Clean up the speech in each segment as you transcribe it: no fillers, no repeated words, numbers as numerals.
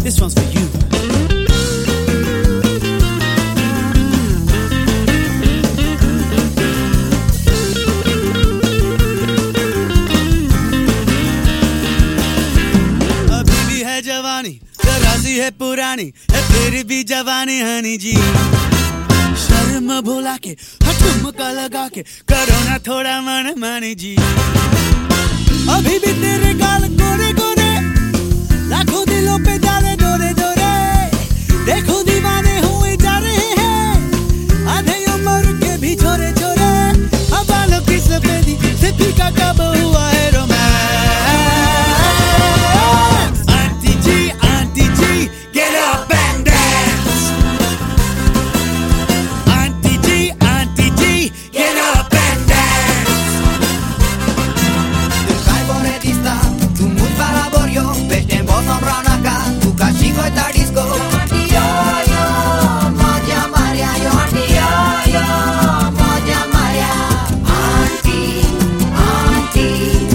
This one's for you. अभी भी है जवानी, तरासी है पुरानी, फिर भी जवानी हनी जी। शर्म भुला के, ठुमका लगा के, करो ना थोड़ा मन मानी जी। अभी भी तेरे गाल गोरे गोरे, लाखों दिलों पे डाले डोरे डोरे। देखो दीवाने हुए जा रहे हैं, आधे उम्र के भी छोरे छोरे। अब बालों की सफेदी से फीका कब हुआ है romance. Aunty ji, get up and dance. Aunty ji, get up and dance. Del carboretista, tu muy falaborio, vete en voz acá, tu cachico está disco. Yo, Maria Maria, yo, Maria Maria. Auntie.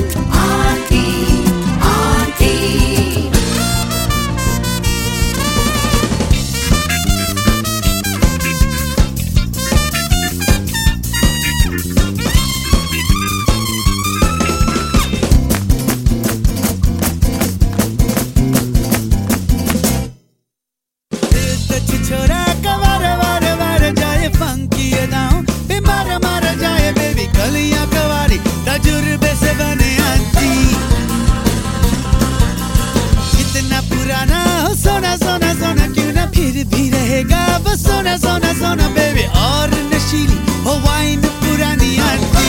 छोरा कवार वार जाए funky अदाओं पे मार जाए baby कलियां कवारी तजुर्बे से बने आंटी। इतना पुराना हो सोना सोना सोना क्यों ना फिर भी रहेगा वो सोना सोना सोना बेबी। और नशीली हो वाइन पुरानी आंटी।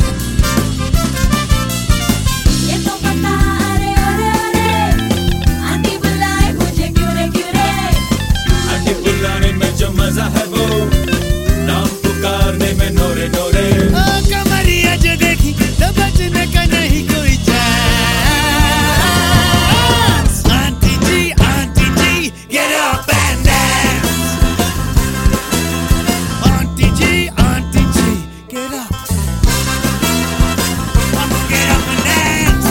मजा है वो नाम पुकारने में नोरे नोरे। कमरिया जो देखी तो बचने का नहीं कोई chance. Aunty ji, get up and dance. Aunty ji, get up. Come on, get up and dance.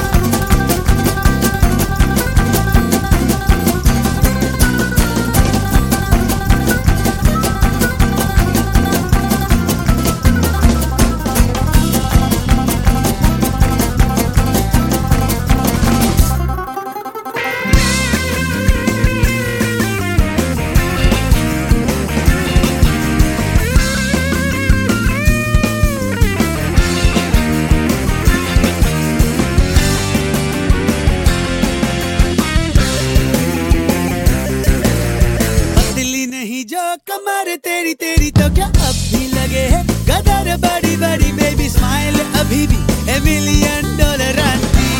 जो कमर तेरी तो क्या अब भी लगे है गदर बड़ी बड़ी बेबी स्माइल अभी भी $1 मिलियन आंटी।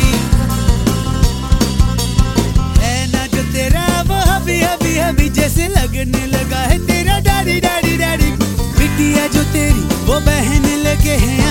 है ना जो तेरा वो हबी जैसे लगने लगा है तेरा डैडी। बिटिया जो तेरी वो बहन लगे हैं